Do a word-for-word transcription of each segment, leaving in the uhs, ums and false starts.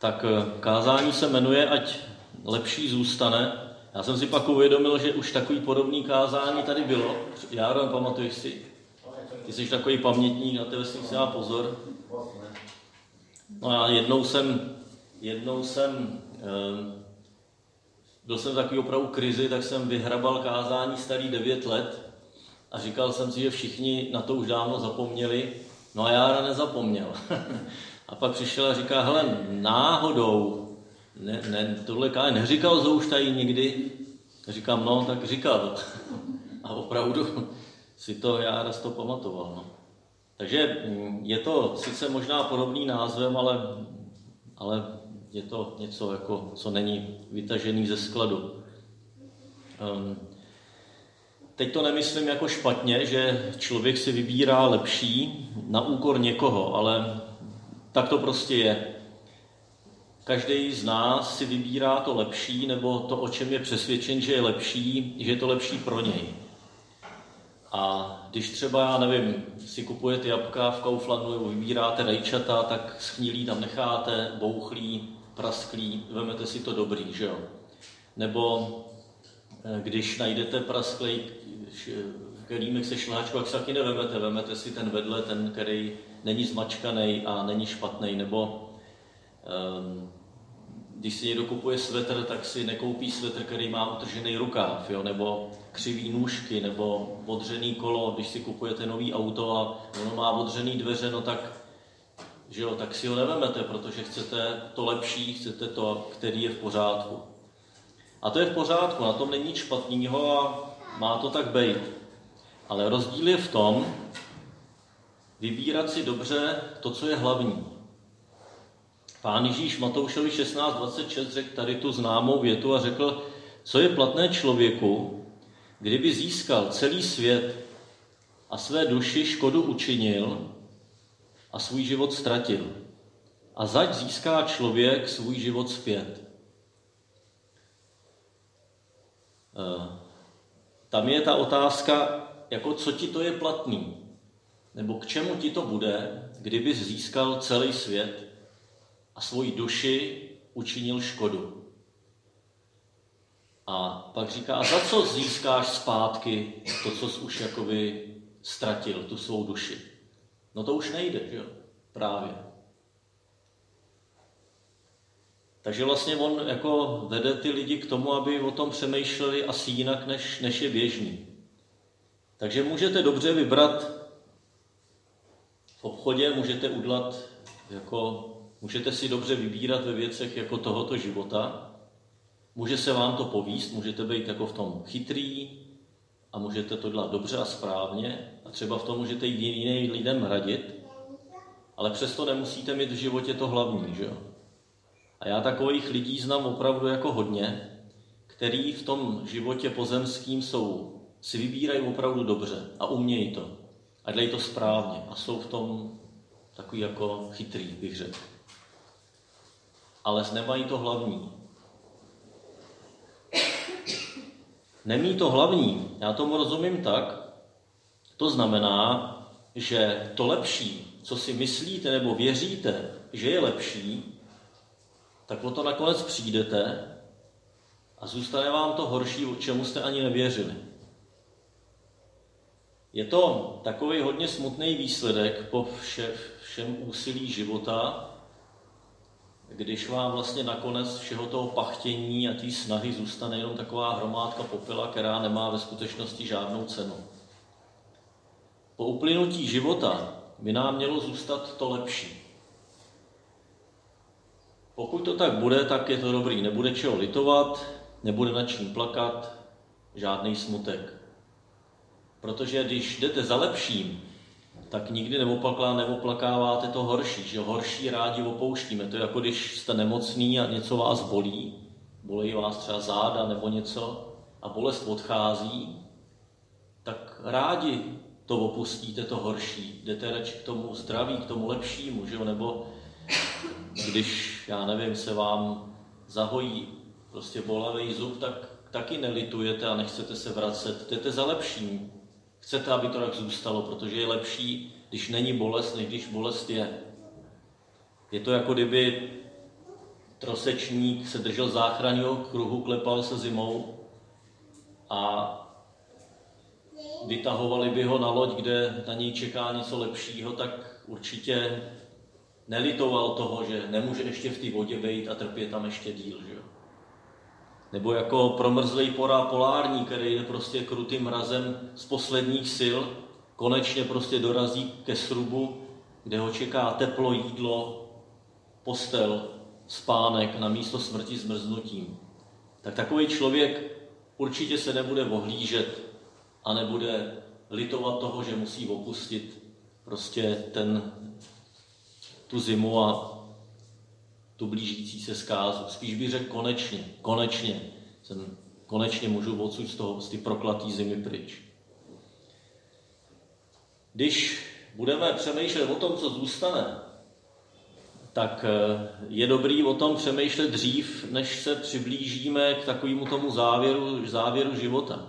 tak kázání se jmenuje Ať lepší zůstane. Já jsem si pak uvědomil, že už takový podobný kázání tady bylo. Járo, pamatuješ si? Ty jsi takový pamětník, na tebe si dá pozor. No a jednou jsem, jednou jsem, eh, byl jsem v takový opravdu krizi, tak jsem vyhrabal kázání starý devět let a říkal jsem si, že všichni na to už dávno zapomněli. No a Jára nezapomněl. A pak přišel a říká, hele, náhodou, ne, ne, tohle kázání neříkal Zouš tady nikdy? A říkám, no, tak říkal. A opravdu si to Jára to pamatoval. No. Takže je to sice možná podobný názvem, ale, ale je to něco, jako, co není vytažený ze skladu. Um, teď to nemyslím jako špatně, že člověk si vybírá lepší na úkor někoho, ale tak to prostě je. Každý z nás si vybírá to lepší, nebo to, o čem je přesvědčen, že je lepší, že je to lepší pro něj. A když třeba, já nevím, si kupujete jabka v Kauflandu nebo vybíráte rajčata, tak schnilý tam necháte, bouchlý, prasklý, vemete si to dobrý, že jo? Nebo když najdete prasklej kelímek se šláčku, tak se taky nevemete, vemete si ten vedle, ten, který není zmačkaný a není špatný, nebo um, když si někdo kupuje svetr, tak si nekoupí svetr, který má utržený rukáv, jo? Nebo křivý nůžky, nebo odřený kolo, když si kupujete nový auto a ono má odřený dveře, no tak, že jo, tak si ho nevemete, protože chcete to lepší, chcete to, který je v pořádku. A to je v pořádku, na tom není nic špatného a má to tak být. Ale rozdíl je v tom, vybírat si dobře to, co je hlavní. Pán Ježíš Matoušovi šestnáct dvacet šest řekl tady tu známou větu a řekl, co je platné člověku, kdyby získal celý svět a své duši škodu učinil a svůj život ztratil. A zač získá člověk svůj život zpět. Tam je ta otázka, jako co ti to je platný, nebo k čemu ti to bude, kdyby získal celý svět a svoji duši učinil škodu. A pak říká, a za co získáš zpátky to, co jsi už jakoby ztratil, tu svou duši? No to už nejde, že jo? Právě. Takže vlastně on jako vede ty lidi k tomu, aby o tom přemýšleli asi jinak, než, než je běžný. Takže můžete dobře vybrat v obchodě, můžete udlat, jako, můžete si dobře vybírat ve věcech jako tohoto života. Může se vám to povíst, můžete být jako v tom chytrý a můžete to dělat dobře a správně a třeba v tom můžete jít jiným lidem radit, ale přesto nemusíte mít v životě to hlavní, že jo? A já takových lidí znám opravdu jako hodně, který v tom životě pozemským jsou, si vybírají opravdu dobře a umějí to. A dělají to správně a jsou v tom takový jako chytrý, bych řekl. Ale nemají to hlavní. Nemí to hlavní, já tomu rozumím tak, to znamená, že to lepší, co si myslíte nebo věříte, že je lepší, tak o to nakonec přijdete a zůstane vám to horší, o čemu jste ani nevěřili. Je to takový hodně smutný výsledek po vše, všem úsilí života, když vám vlastně nakonec všeho toho pachtění a té snahy zůstane jenom taková hromádka popela, která nemá ve skutečnosti žádnou cenu. Po uplynutí života by nám mělo zůstat to lepší. Pokud to tak bude, tak je to dobrý. Nebude čeho litovat, nebude nad čím plakat, žádný smutek. Protože když jdete za lepším, tak nikdy neoplaká, neoplakáváte to horší. Že horší rádi opouštíme. To je jako když jste nemocný a něco vás bolí, bolí vás třeba záda nebo něco a bolest odchází, tak rádi to opustíte, to horší. Jdete radši k tomu zdraví, k tomu lepšímu, že jo? Nebo když, já nevím, se vám zahojí prostě bolavý zub, tak taky nelitujete a nechcete se vracet. Jdete za lepším. Chcete, aby to tak zůstalo, protože je lepší, když není bolest, než když bolest je. Je to jako kdyby trosečník se držel záchranného kruhu, klepal se zimou a vytahovali by ho na loď, kde na něj čeká něco lepšího, tak určitě nelitoval toho, že nemůže ještě v té vodě bejt a trpět tam ještě díl. Že? Nebo jako promrzlej porá polární, který jde prostě krutým mrazem z posledních sil, konečně prostě dorazí ke srubu, kde ho čeká teplo, jídlo, postel, spánek na místo smrti zmrznutím. Tak takový člověk určitě se nebude ohlížet a nebude litovat toho, že musí opustit prostě ten, tu zimu a tu blížící se zkázu. Spíš bych řekl konečně, konečně, jsem, konečně můžu odsud z toho, z ty proklatý zimy pryč. Když budeme přemýšlet o tom, co zůstane, tak je dobrý o tom přemýšlet dřív, než se přiblížíme k takovému tomu závěru, závěru života.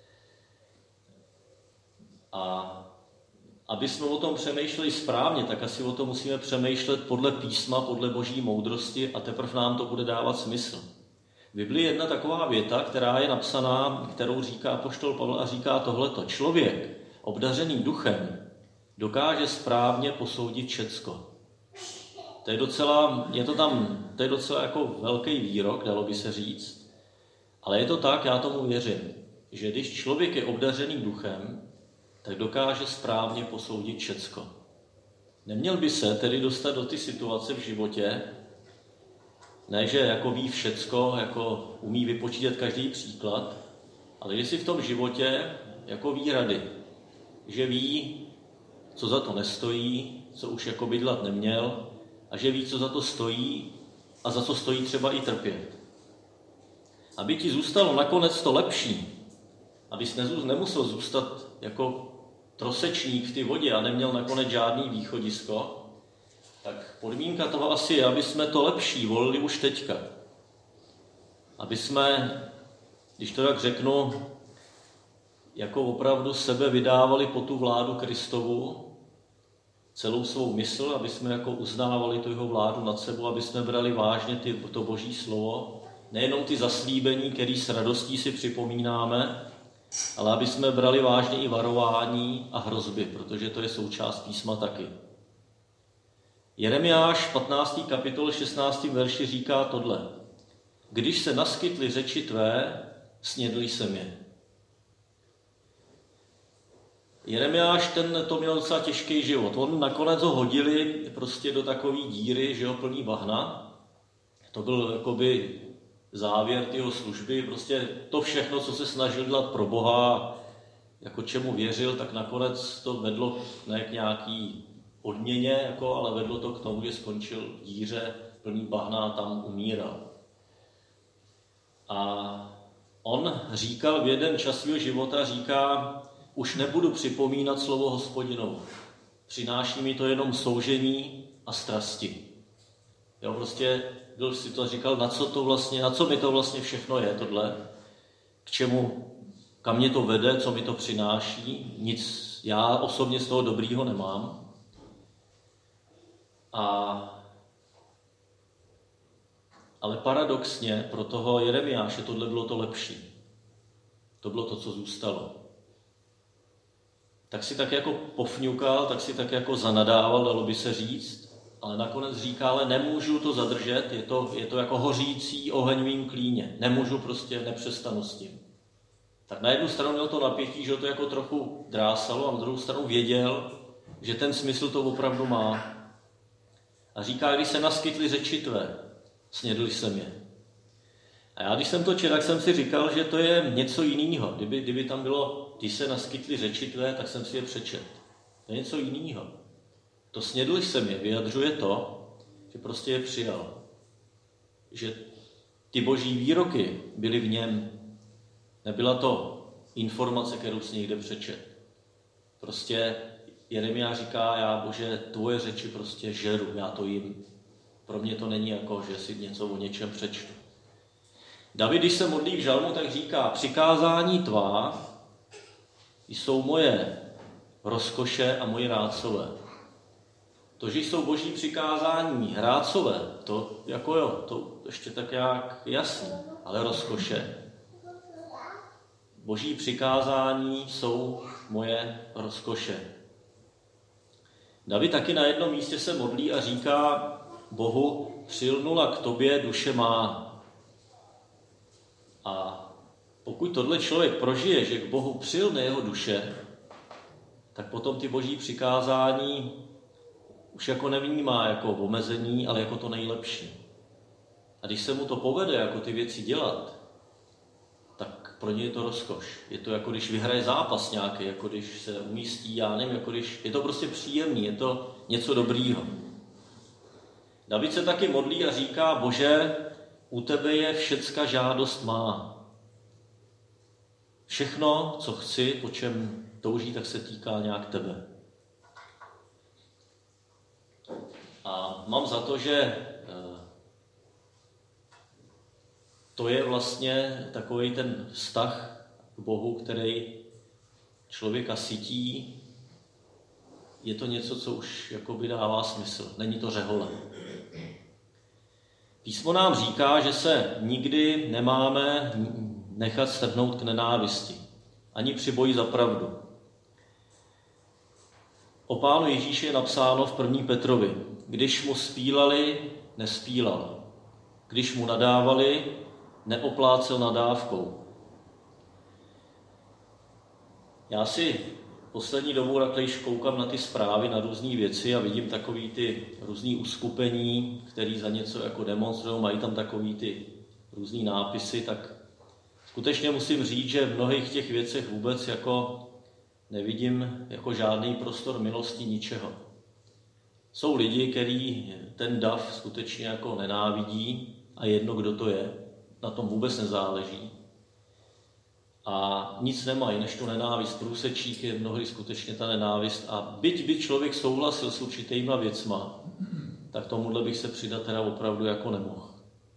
A aby jsme o tom přemýšleli správně, tak asi o tom musíme přemýšlet podle písma, podle boží moudrosti a teprve nám to bude dávat smysl. V Biblii je jedna taková věta, která je napsaná, kterou říká apoštol Pavel a říká tohleto. Člověk obdařený duchem dokáže správně posoudit všecko. To je docela, je to tam, to je docela jako velký výrok, dalo by se říct, ale je to tak, já tomu věřím, že když člověk je obdařený duchem, tak dokáže správně posoudit všecko. Neměl by se tedy dostat do ty situace v životě, ne, že jako ví všecko, jako umí vypočítat každý příklad, ale že si v tom životě jako ví rady, že ví, co za to nestojí, co už jako bydlat neměl, a že ví, co za to stojí a za co stojí třeba i trpět. Aby ti zůstalo nakonec to lepší, abys nemusel zůstat jako trosečník v té vodě a neměl nakonec žádný východisko, tak podmínka toho asi je, aby jsme to lepší volili už teďka. Aby jsme, když to tak řeknu, jako opravdu sebe vydávali po tu vládu Kristovu, celou svou mysl, aby jsme jako uznávali tu jeho vládu nad sebou, aby jsme brali vážně ty, to boží slovo, nejenom ty zaslíbení, které s radostí si připomínáme, ale aby jsme brali vážně i varování a hrozby, protože to je součást písma taky. Jeremiáš patnáctý kapitol šestnáctým verši říká tohle. Když se naskytly řeči tvé, snědli jsem je. Jeremiáš ten to měl docela těžký život. On nakonec ho hodili prostě do takové díry, že ho plný bahna. To byl jakoby závěr jeho služby. Prostě to všechno, co se snažil dělat pro Boha, jako čemu věřil, tak nakonec to vedlo ne k nějaký odměně, jako, ale vedlo to k tomu, že skončil v díře plný bahna a tam umíral. A on říkal v jeden čas svého života, říká, už nebudu připomínat slovo Hospodinovo. Přináší mi to jenom soužení a strasti. Jo, prostě byl si to říkal, na co to vlastně, na co mi to vlastně všechno je tohle, k čemu, kam mě to vede, co mi to přináší, nic, já osobně z toho dobrýho nemám. A, ale paradoxně pro toho Jeremiáše tohle bylo to lepší. To bylo to, co zůstalo. Tak si tak jako pofňukal, tak si tak jako zanadával, dalo by se říct, ale nakonec říká, ale nemůžu to zadržet, je to, je to jako hořící oheň v mým klíně, nemůžu prostě, nepřestanu s tím. Tak na jednu stranu měl to napětí, že to jako trochu drásalo, a na druhou stranu věděl, že ten smysl to opravdu má. A říká, když se naskytly řeči tvé, snědli jsem je. A já, když jsem to četl, tak jsem si říkal, že to je něco jiného. Kdyby, kdyby tam bylo, když se naskytly řeči tvé, tak jsem si je přečet. To je něco jiného. To snědli jsem je, vyjadřuje to, že prostě je přijal. Že ty boží výroky byly v něm. Nebyla to informace, kterou si někde přečet. Prostě Jeremiáš říká, já Bože, tvoje řeči prostě žeru, já to jim. Pro mě to není jako, že si něco o něčem přečtu. David, když se modlí v žalmu, tak říká, přikázání tvá jsou moje rozkoše a moje rácové. To, že jsou boží přikázání hrácové, to jako jo, to ještě tak jak jasný, ale rozkoše. Boží přikázání jsou moje rozkoše. David taky na jednom místě se modlí a říká Bohu, přilnula k tobě duše má. A pokud tohle člověk prožije, že k Bohu přilne jeho duše, tak potom ty boží přikázání už jako nevnímá jako omezení, ale jako to nejlepší. A když se mu to povede, jako ty věci dělat, tak pro ně je to rozkoš. Je to jako když vyhraje zápas nějaký, jako když se umístí, já nevím, jako když... Je to prostě příjemný, je to něco dobrýho. David se taky modlí a říká, Bože, u tebe je všecka žádost má. Všechno, co chci, po čem touží, tak se týká nějak tebe. A mám za to, že to je vlastně takový ten vztah k Bohu, který člověka sytí. Je to něco, co už jakoby dává smysl. Není to řehole. Písmo nám říká, že se nikdy nemáme nechat strhnout k nenávisti. Ani při boji za pravdu. O Pánu Ježíši je napsáno v první Petrovi. Když mu spílali, nespílal. Když mu nadávali, neoplácel nadávkou. Já si poslední dobou taklejš koukám na ty zprávy, na různé věci a vidím takový ty různý uskupení, který za něco jako demonstrují, mají tam takový ty různý nápisy, tak skutečně musím říct, že v mnohých těch věcech vůbec jako nevidím jako žádný prostor milosti ničeho. Jsou lidi, kteří ten dav skutečně jako nenávidí a jedno, kdo to je, na tom vůbec nezáleží. A nic nemají, než tu nenávist. Průsečík je mnohdy skutečně ta nenávist. A byť by člověk souhlasil s určitýma věcma, tak tomuhle bych se přidat teda opravdu jako nemohl.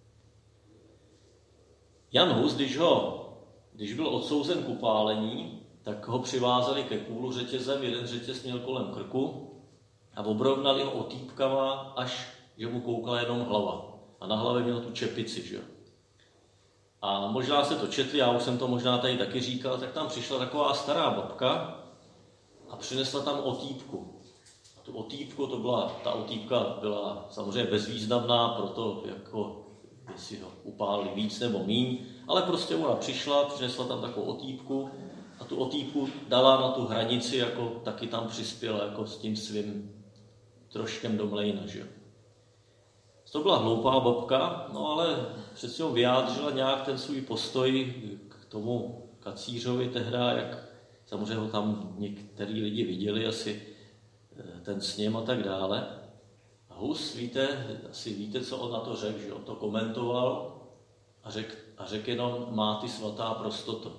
Jan Hus, když, ho, když byl odsouzen k upálení, tak ho přivázali ke kůlu řetězem, jeden řetěz měl kolem krku a obrovnali ho otýpkama, až že mu koukala jenom hlava. A na hlavě měl tu čepici, že jo. A možná se to četli, já už jsem to možná tady taky říkal, tak tam přišla taková stará babka a přinesla tam otýpku. A tu otýpku, to byla, ta otýpka byla samozřejmě bezvýznamná, proto jako, jestli ho upálili víc nebo míň, ale prostě ona přišla, přinesla tam takovou otýpku a tu otýpku dala na tu hranici, jako taky tam přispěla jako s tím svým troškem do mlejna, že jo. To byla hloupá babka, no ale přeci ho vyjádřila nějak ten svůj postoj k tomu kacířovi tehda, jak samozřejmě ho tam některý lidi viděli, asi ten sněm a tak dále. A Hus, víte, asi víte, co on na to řekl, že on to komentoval a řekl a řek jenom, má ty svatá prostoto.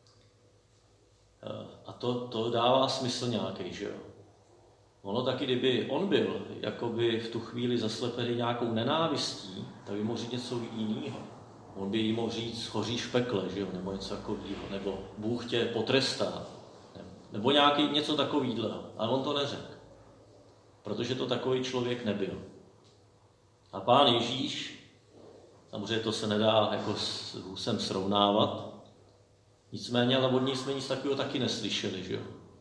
A to, to dává smysl nějaký, že jo. Ono taky, kdyby on byl jakoby v tu chvíli zaslepený nějakou nenávistí, tak by mohl říct něco jiného. On by jí mohl říct, schoříš v pekle, že jo? Nebo něco takového, nebo Bůh tě potrestá, nebo nějaký, něco takového. Ale on to neřekl, protože to takový člověk nebyl. A Pán Ježíš, samozřejmě to se nedá jako s Husem srovnávat, nicméně, ale od něj jsme nic takového taky neslyšeli, že jo?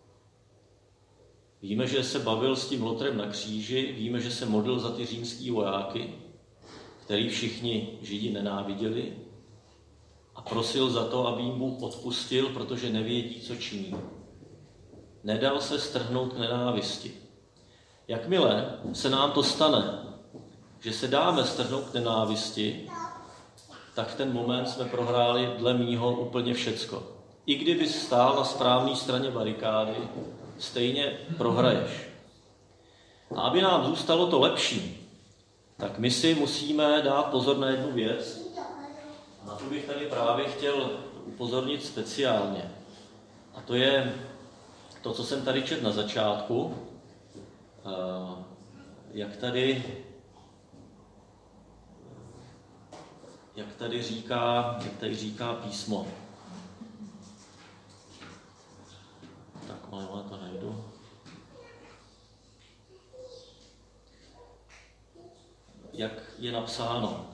Víme, že se bavil s tím lotrem na kříži, víme, že se modlil za ty římský vojáky, který všichni Židi nenáviděli a prosil za to, aby jim Bůh odpustil, protože nevědí, co činí. Nedal se strhnout k nenávisti. Jakmile se nám to stane, že se dáme strhnout k nenávisti, tak v ten moment jsme prohráli dle mýho úplně všecko. I kdyby stál na správné straně barikády, stejně prohraješ. A aby nám zůstalo to lepší, tak my si musíme dát pozor na jednu věc. Na to bych tady právě chtěl upozornit speciálně. A to je to, co jsem tady četl na začátku. Jak tady, jak tady říká, jak tady říká písmo. Tak, ale to najdu. napsáno: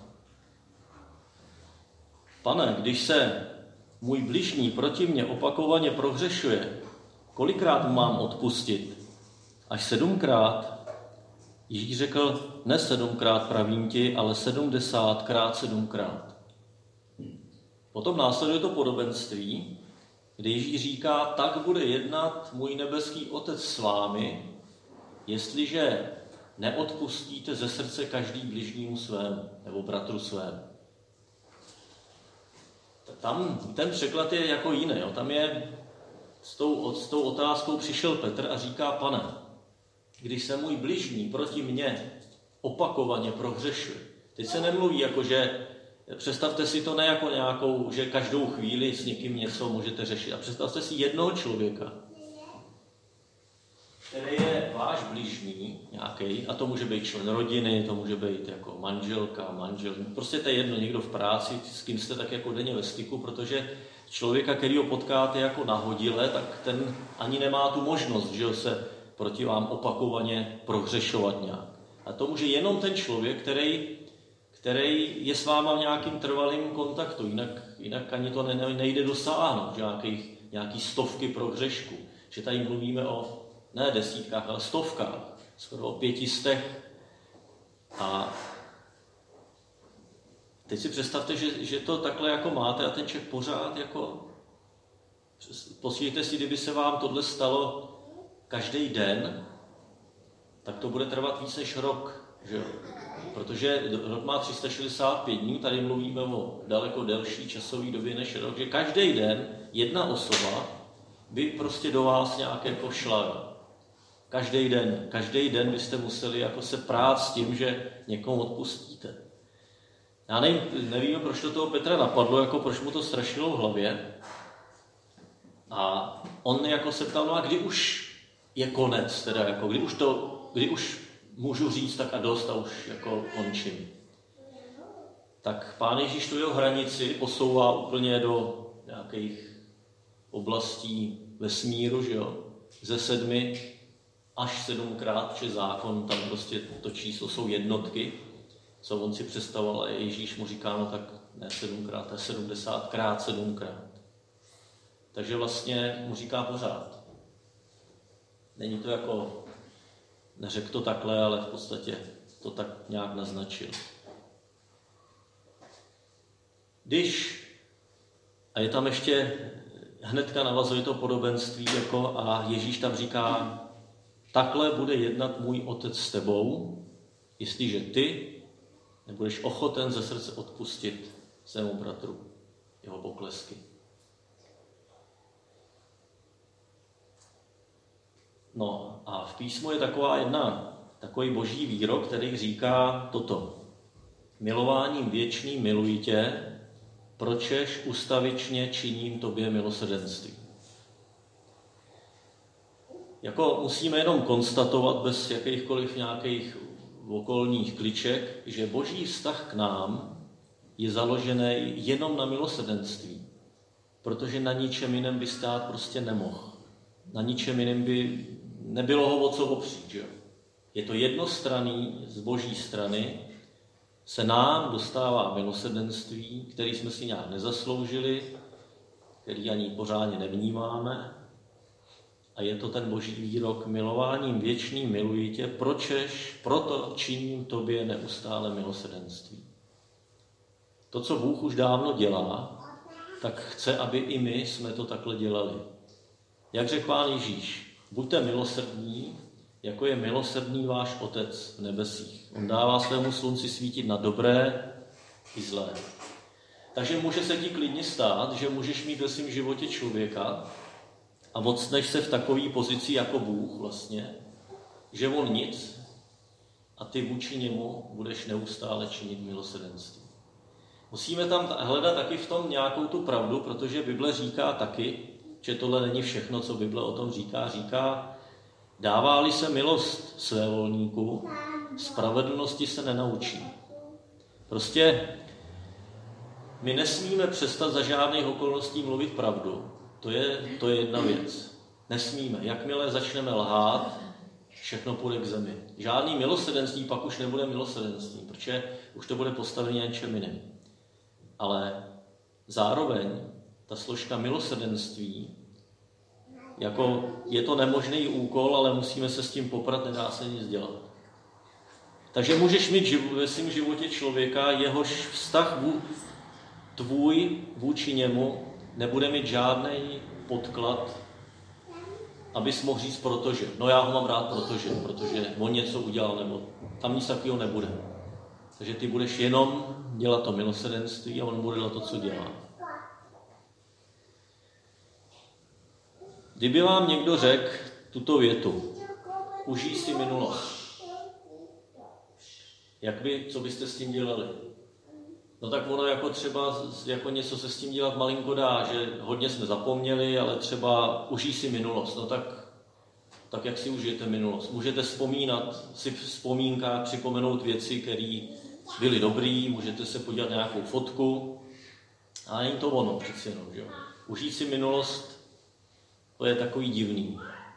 Pane, když se můj bližní proti mně opakovaně prohřešuje, kolikrát mu mám odpustit? Až sedmkrát? Ježíš řekl: ne sedmkrát pravím ti, ale sedmdesátkrát sedmkrát. Potom následuje to podobenství, kde Ježíš říká: tak bude jednat můj nebeský Otec s vámi, jestliže neodpustíte ze srdce každý bližnímu svému nebo bratru svému. Tam ten překlad je jako jiný. Jo. Tam je s tou, s tou otázkou přišel Petr a říká: Pane, když se můj bližní proti mně opakovaně prohřešuje. Teď se nemluví jako, že představte si to ne jako nějakou, že každou chvíli s někým něco můžete řešit. A představte si jednoho člověka, který je váš bližní nějaký, a to může být člen rodiny, to může být jako manželka, manžel, prostě to je jedno, někdo v práci, s kým jste tak jako denně ve styku, protože člověka, který ho potkáte jako nahodile, tak ten ani nemá tu možnost, že se proti vám opakovaně prohřešovat nějak. A to může jenom ten člověk, který, který je s váma v nějakým trvalým kontaktu, jinak, jinak ani to ne, nejde dosáhnout, nějaký, nějaký stovky prohřešků. Že tady mluvíme o ne desítkách, ale stovkách, skoro o pětistech. A teď si představte, že, že to takhle jako máte a ten člověk pořád jako... Posílejte si, kdyby se vám tohle stalo každý den, tak to bude trvat víc než rok, že jo? Protože rok má tři sta šedesát pět dní, tady mluvíme o daleko delší časové době než rok, že každý den jedna osoba by prostě do vás nějak jako šla. Každý den, každý den byste museli jako se prát s tím, že někomu odpustíte. Já nevím, nevím, proč to toho Petra napadlo, jako proč mu to strašilo v hlavě. A on jako se ptal, no a kdy už je konec, teda jako, kdy už to, kdy už můžu říct tak a dost a už jako končím. Tak Pán Ježíš tu jeho hranici posouvá úplně do nějakých oblastí vesmíru, že jo, ze sedmi až sedmkrát, že zákon, tam prostě to číslo jsou jednotky, co on si představoval a Ježíš mu říká, no tak ne sedmkrát, to je sedmdesátkrát sedmkrát. Takže vlastně mu říká pořád. Není to jako, neřekl to takhle, ale v podstatě to tak nějak naznačil. Když, a je tam ještě, hnedka navazuje to podobenství, jako, a Ježíš tam říká, takhle bude jednat můj Otec s tebou, jestliže ty nebudeš ochoten ze srdce odpustit svému bratru jeho poklesky. No a v písmu je taková jedna, takový boží výrok, který říká toto. Milováním věčným miluji tě, pročež ustavičně činím tobě milosrdenství. Jako musíme jenom konstatovat bez jakýchkoliv nějakých okolních kliček, že boží vztah k nám je založený jenom na milosrdenství, protože na ničem jiném by stát prostě nemohl. Na ničem jiném by nebylo ho o co opřít. Že? Je to jednostranný, z boží strany se nám dostává milosrdenství, který jsme si nějak nezasloužili, který ani pořádně nevnímáme. A je to ten boží výrok, milováním věčným miluji tě, pročež, proto činím tobě neustále milosrdenství. To, co Bůh už dávno dělá, tak chce, aby i my jsme to takhle dělali. Jak řekl Pán Ježíš, buďte milosrdní, jako je milosrdný váš Otec v nebesích. On dává svému slunci svítit na dobré i zlé. Takže může se ti klidně stát, že můžeš mít ve svém životě člověka a ocneš se v takové pozici jako Bůh vlastně, že on nic a ty vůči němu budeš neustále činit milosrdenství. Musíme tam hledat taky v tom nějakou tu pravdu, protože Bible říká taky, že tohle není všechno, co Bible o tom říká. Říká, dává-li se milost svévolníku, spravedlnosti se nenaučí. Prostě my nesmíme přestat za žádných okolností mluvit pravdu. To je, to je jedna věc. Nesmíme. Jakmile začneme lhát, všechno půjde k zemi. Žádný milosrdenství pak už nebude milosrdenství, protože už to bude postavené na něčem jiném. Ale zároveň ta složka milosrdenství, jako je to nemožný úkol, ale musíme se s tím poprat, nedá se nic dělat. Takže můžeš mít živ- ve svém životě člověka, jehož vztah vů, tvůj vůči němu nebude mít žádný podklad, abys mohl říct protože. No já ho mám rád protože, protože on něco udělal, nebo tam nic takového nebude. Takže ty budeš jenom dělat to milosrdenství a on bude dělat to, co dělá. Kdyby vám někdo řekl tuto větu, užij si minulost, jak by, co byste s tím dělali? No tak ono jako třeba jako něco se s tím dělat malinko dá, že hodně jsme zapomněli, ale třeba užij si minulost. No tak, tak jak si užijete minulost? Můžete vzpomínat, si v vzpomínkách připomenout věci, které byly dobrý, můžete se podívat na nějakou fotku, ale není to ono přeci jenom, že jo? Užij si minulost, to je takový divný.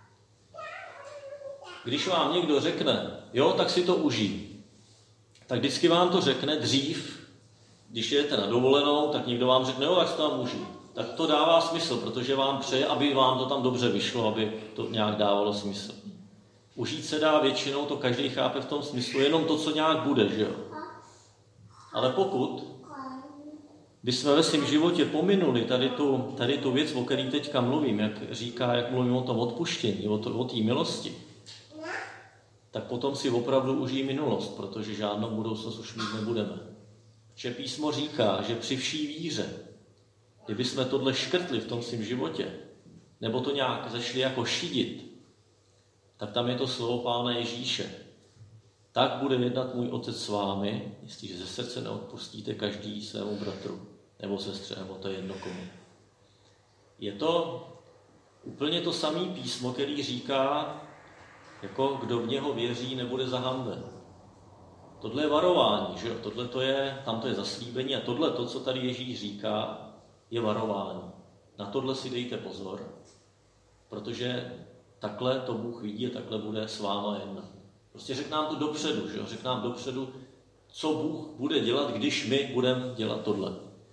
Když vám někdo řekne, jo, tak si to užij, tak vždycky vám to řekne dřív, když jedete na dovolenou, tak někdo vám řekne, jo, tak si to tam užij. Tak to dává smysl, protože vám přeje, aby vám to tam dobře vyšlo, aby to nějak dávalo smysl. Užít se dá většinou, to každý chápe v tom smyslu, jenom to, co nějak bude, že jo. Ale pokud bychom ve svém životě pominuli tady tu, tady tu věc, o které teďka mluvím, jak říká, jak mluvím o tom odpuštění, o, to, o té milosti, tak potom si opravdu užijí minulost, protože žádnou budoucnost už mít nebudeme. Že písmo říká, že při vší víře, kdyby jsme tohle škrtli v tom svém životě, nebo to nějak zašli jako šidit, tak tam je to slovo Pána Ježíše. Tak bude jednat můj Otec s vámi, jestliže ze srdce neodpustíte každý svému bratru, nebo sestře, nebo to je jedno komu. Je to úplně to samé písmo, který říká, jako kdo v něho věří, nebude zahanben. Tohle je varování, že jo? Tohle to je, tam to je zaslíbení a tohle to, co tady Ježíš říká, je varování. Na tohle si dejte pozor, protože takhle to Bůh vidí a takhle bude s váma jednat. Prostě řekl nám to dopředu, že jo? Řekl nám dopředu, co Bůh bude dělat, když my budeme dělat tohle.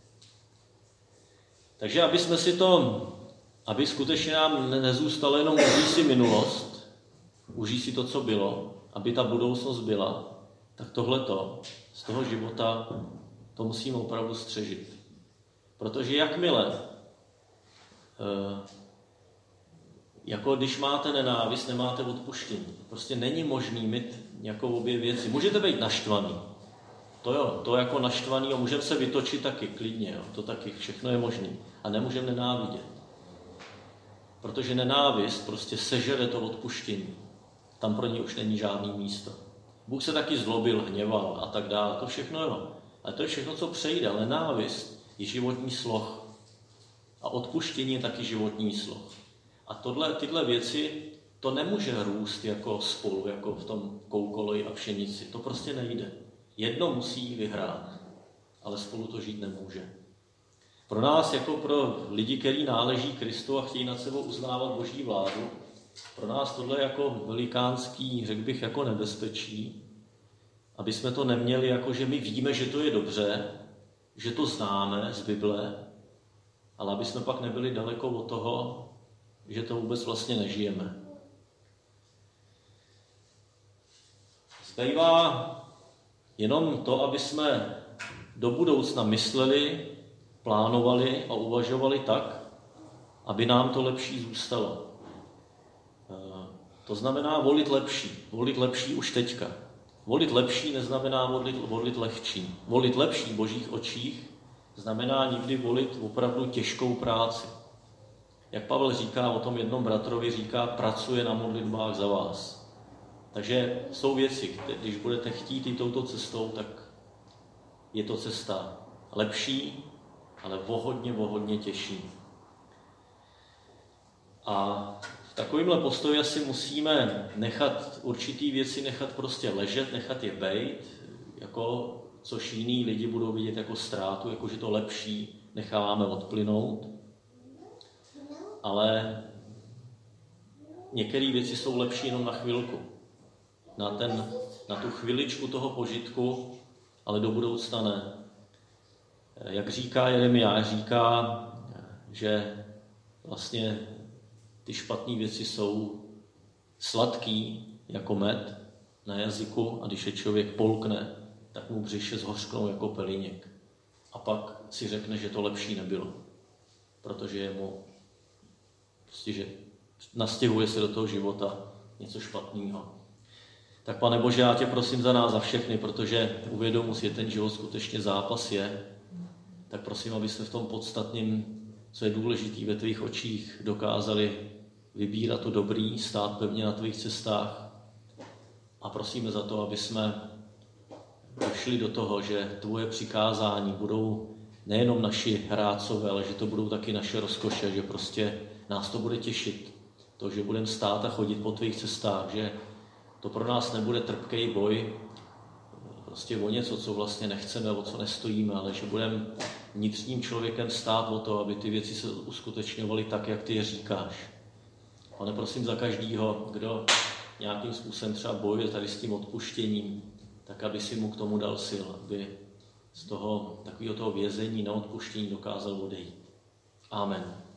Takže aby jsme si to, aby skutečně nám nezůstalo jenom užij si minulost, užij si to, co bylo, aby ta budoucnost byla, tak tohleto z toho života to musíme opravdu střežit. Protože jakmile, jako když máte nenávist, nemáte odpuštění. Prostě není možný mít nějakou obě věci. Můžete být naštvaný. To jo, to jako naštvaný, a můžeme se vytočit taky klidně, jo, to taky, všechno je možné. A nemůžeme nenávidět. Protože nenávist prostě sežere to odpuštění. Tam pro ně už není žádný místo. Bůh se taky zlobil, hněval a tak dále, to všechno jo. Ale to je všechno, co přejde, ale nenávist je životní sloh. A odpuštění je taky životní sloh. A tohle, tyhle věci, to nemůže růst jako spolu, jako v tom koukoloji a pšenici. To prostě nejde. Jedno musí vyhrát, ale spolu to žít nemůže. Pro nás, jako pro lidi, kteří náleží Kristu a chtějí nad sebou uznávat Boží vládu, pro nás tohle je jako velikánský, řekl bych, jako nebezpečí, aby jsme to neměli jako, že my víme, že to je dobře, že to známe z Bible, ale aby jsme pak nebyli daleko od toho, že to vůbec vlastně nežijeme. Zbývá jenom to, aby jsme do budoucna mysleli, plánovali a uvažovali tak, aby nám to lepší zůstalo. To znamená volit lepší. Volit lepší už teďka. Volit lepší neznamená volit, volit lehčí. Volit lepší v Božích očích znamená někdy volit opravdu těžkou práci. Jak Pavel říká o tom jednom bratrovi, říká, pracuje na modlitbách za vás. Takže jsou věci, které, když budete chtít jít touto cestou, tak je to cesta lepší, ale vohodně, vohodně těžší. A v takovémhle postoji asi musíme nechat určitý věci, nechat prostě ležet, nechat je bejt, jako, což jiný lidi budou vidět jako ztrátu, jako že to lepší necháváme odplynout. Ale některé věci jsou lepší jenom na chvilku. Na, ten, na tu chviličku toho požitku ale do budoucna ne. Jak říká Jeremiáš, říká, že vlastně ty špatné věci jsou sladký jako med na jazyku a když je člověk polkne, tak mu břiše zhořknou jako pelíněk. A pak si řekne, že to lepší nebylo, protože je mu prostě, že nastěhuje se do toho života něco špatného. Tak Pane Bože, já tě prosím za nás, za všechny, protože uvědomuji si, že ten život skutečně zápas je, tak prosím, aby se v tom podstatném, co je důležitý ve tvých očích, dokázali vybírat to dobrý, stát pevně na tvých cestách. A prosíme za to, aby jsme došli do toho, že tvoje přikázání budou nejenom naši rádcové, ale že to budou taky naše rozkoše, že prostě nás to bude těšit. To, že budeme stát a chodit po tvých cestách, že to pro nás nebude trpký boj, prostě o něco, co vlastně nechceme, o co nestojíme, ale že budeme vnitřním člověkem stát o to, aby ty věci se uskutečňovaly tak, jak ty je říkáš. Pane, prosím za každýho, kdo nějakým způsobem třeba bojuje tady s tím odpuštěním, tak aby si mu k tomu dal sil, aby z toho takového toho vězení na odpuštění dokázal odejít. Amen.